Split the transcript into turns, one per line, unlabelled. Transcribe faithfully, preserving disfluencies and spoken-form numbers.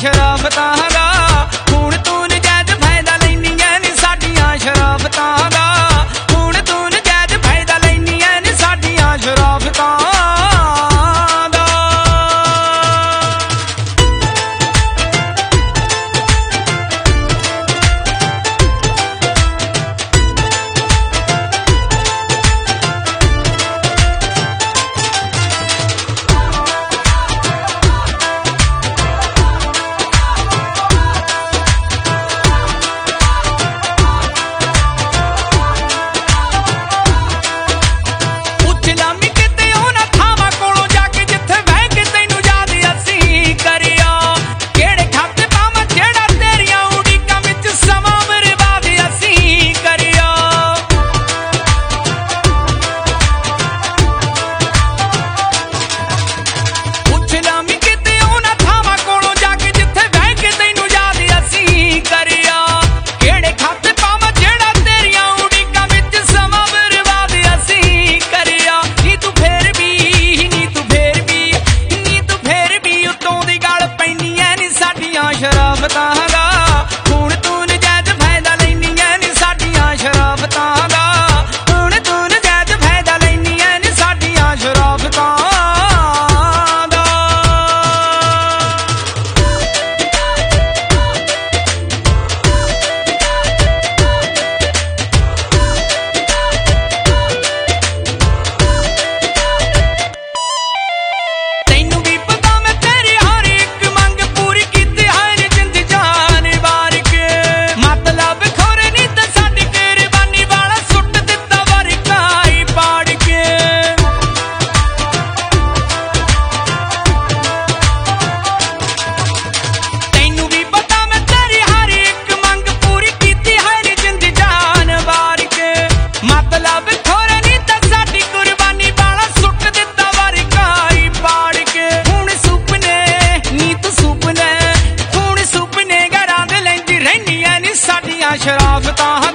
शराफतां दा हुण तू नजायज फायदा लैंदियां ने साडियां शराफतां दा हुण तू नजायज फायदा लैंदियां ने साडियां शराफतां दा। शराफतां दा हुण तू नजायज फायदा लैंदियां ने साडियां शराफतां दा हुण तू नजायज फायदा लैंदियां ने साडियां शराफतां दा। तैनू भी पता मैं तेरी हर एक मंग पूरी कीती है जिंद जान वार के मतलब खोरे नी ते साडी कुर्बानी वाला सुट दिता वरकाई पाड़ के। तैनू भी पता मैं तेरी हर एक मंग पूरी कीती है जिंद जान वार के मतलब खोरे नी ते साडी कुर्बानी वाला सुट दिता वरकाई पाड़ के। हुण सुपने नी तू सुपने हुण सुपने घरां दे लैंदी रैंदियां नी साडियां शराफतां